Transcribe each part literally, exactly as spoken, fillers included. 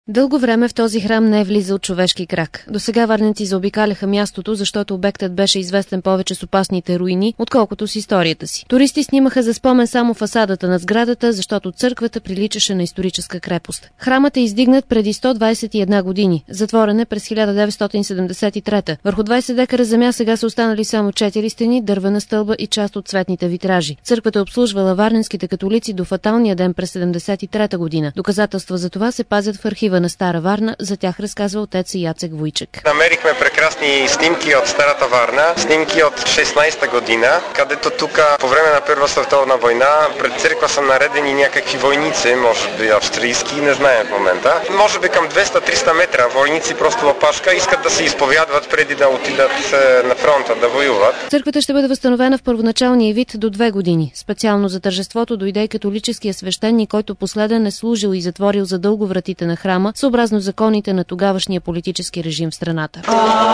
Дълго време в този храм не е влизал човешки крак. До сега варненци заобикаляха мястото, защото обектът беше известен повече с опасните руини, отколкото с историята си. Туристи снимаха за спомен само фасадата на сградата, защото църквата приличаше на историческа крепост. Храмът е издигнат преди сто двадесет и една години, затворен е през хиляда деветстотин седемдесет и трета. Върху двадесет декара земя сега са останали само четири стени, дървена стълба и част от цветните витражи. Църквата е обслужвала варненските католици до фаталния ден през седемдесет и трета година. Доказателства за това се пазят в архива на Стара Варна, за тях разказва отец Яцек Войчек. Намерихме прекрасни снимки от Старата Варна, снимки от шестнадесета година, където тук по време на Първа световна война пред църква са наредени някакви войници, може би австрийски, не знаем в момента. Може би към двеста-триста метра войници просто опашка искат да се изповядват преди да отидат на фронта да воюват. Църквата ще бъде възстановена в първоначалния вид до две години. Специално за тържеството дойде и католическия свещеник, който последен е служил и затворил за дълго вратите на храма, съобразно законите на тогавашния политически режим в страната.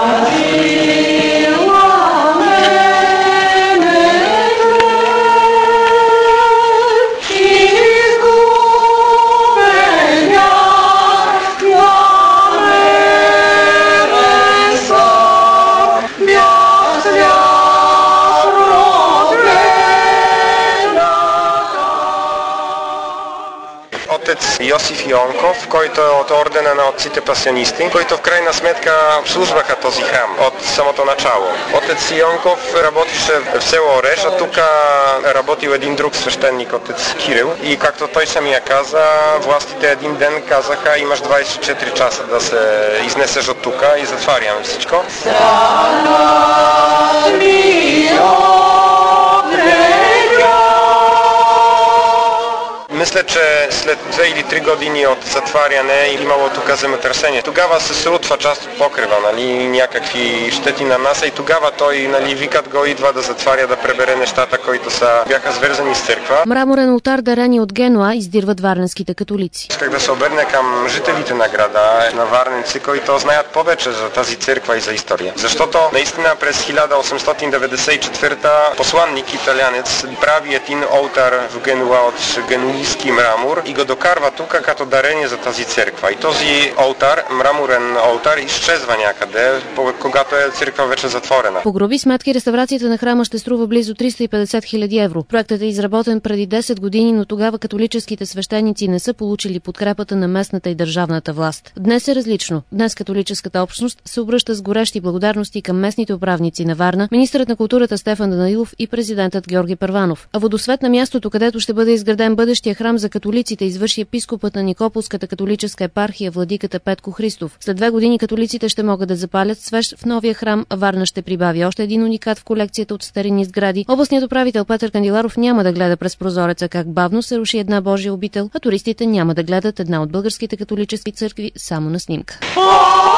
Отец Йосиф Йонков, който е от ордена на отците пасионисти, които в крайна сметка обслужваха този храм от самото начало. Отец Йонков работише в село Ореш, а тук работил един друг свещеник, отец Кирил. И както той самия каза, властите един ден казаха: имаш двадесет и четири часа да се изнесеш от тук и затваряме всичко. Мисля, че след две или три години от затваряне имало тук земетресение. Тогава се срутва част от покрива, нали, някакви щети на нас и тогава той, нали, викат го, идва да затваря, да пребере нещата, които са бяха свързани с църква. Мраморен олтар, дарени от Генуа, издирват варненските католици. Исках да се обърне към жителите на града, на варненци, които знаят повече за тази църква и за история. Защото наистина през хиляда осемстотин деветдесет и четвърта посланник италянец прави един олтар в Генуа от генуийски мрамор и го докарва тук като дарение за тази църква. И този олтар, мраморен олтар, изчезва някъде, когато е църква вече затворена. По груби сметки реставрацията на храма ще струва близо триста и петдесет хиляди евро. Проектът е изработен преди десет години, но тогава католическите свещеници не са получили подкрепата на местната и държавната власт. Днес е различно. Днес католическата общност се обръща с горещи благодарности към местните управници на Варна, министърът на културата Стефан Данаилов и президентът Георги Първанов. А водосвет на мястото, където ще бъде изграден бъдещия храм за католиците, извърши епископът на Никополската католическа епархия владиката Петко Христов. След две години католиците ще могат да запалят свещ в новия храм, а Варна ще прибави още един уникат в колекцията от старинни сгради. Областният управител Петър Кандиларов няма да гледа през прозореца как бавно се руши една Божия обител, а туристите няма да гледат една от българските католически църкви само на снимка.